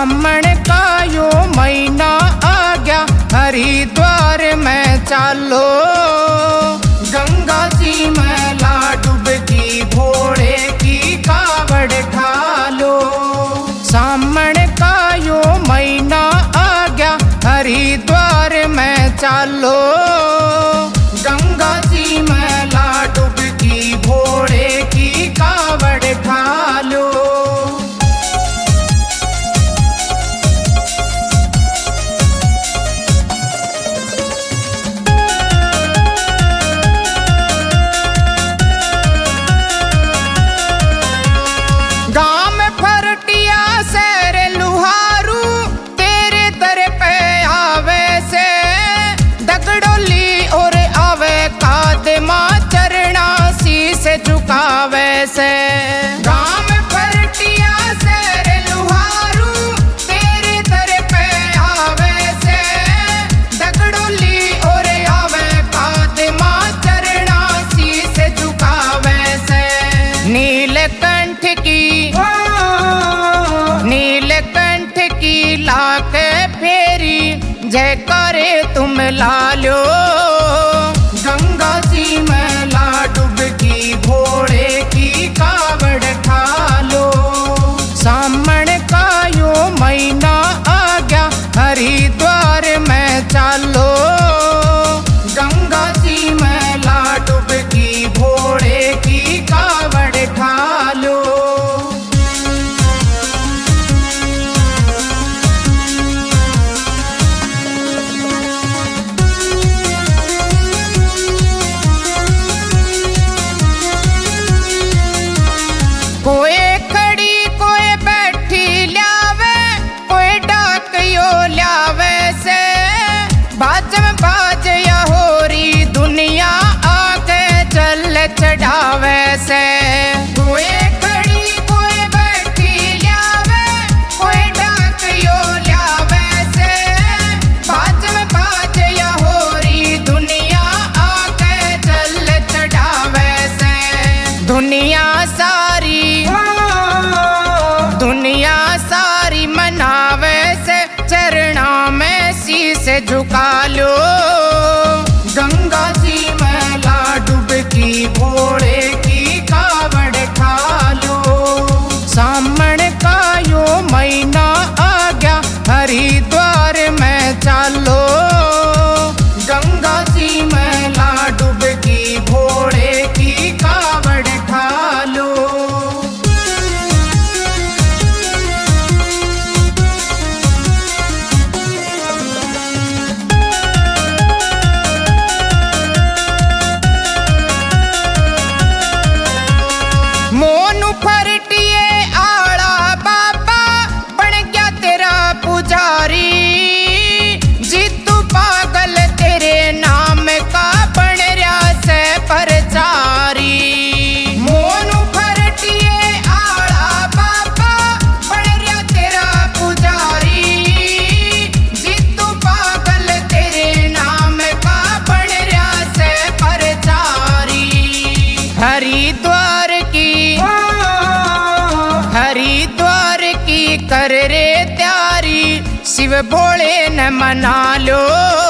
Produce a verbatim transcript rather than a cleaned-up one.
सामण का यो महीना आ गया, हरिद्वार में चालो। गंगा जी में ला डुबकी, भोले की कावड़ ठालो। सामण का यो महीना आ गया, हरिद्वार में चालो। गंगा जी में ला डुबकी, भोले की कावड़ ठालो। झुकावे से गाम परटिया से लुहारू, तेरे दर पे आवे से। दगड़ोली और आवे कादमा, चरणा शीस झुकावे से। नीलकंठ की नीलकंठ की लाके फेरी, जय करे तुम लालो। गंगा जी में ला डुबकी, भोले की कावड़ ठालो। सामण का यो महीना आ गया, हरिद्वार में चालो। गंगा जी में ला डुबकी, भोले की कावड़ ठालो। कोई खड़ी कोई बैठी ल्यावे, कोई डाकियो ल्यावे से। बाजम बाज या होरी दुनिया, आगे चल चढ़ावे से। कोई खड़ी कोई बैठी ल्यावे, कोई डाकियो ल्यावे से। बाजम बाज या होरी दुनिया, आगे चल चढ़ावे से। दुनिया सारी दुनिया सारी मनावे से, चरणा में शीस झुका लो। गंगा जी में ला डुबकी, भोले की कावड़ ठालो। सामण का यो महीना आ गया, हरिद्वार में चालो। गंगा जी में ला डुबकी, भोले की कावड़ ठालो। मोनू फरटिए आड़ा बाबा, बन गया तेरा पुजारी। जीतू पागल तेरे नाम का, बन रहा से प्रचारी। मोनू फरटिए आड़ा बाबा, बन रहा तेरा पुजारी। जीतू पागल तेरे नाम का, बन रहा से प्रचारी। हरिद्वार की हरिद्वार की कर रे त्यारी, शिव भोले न मना लो।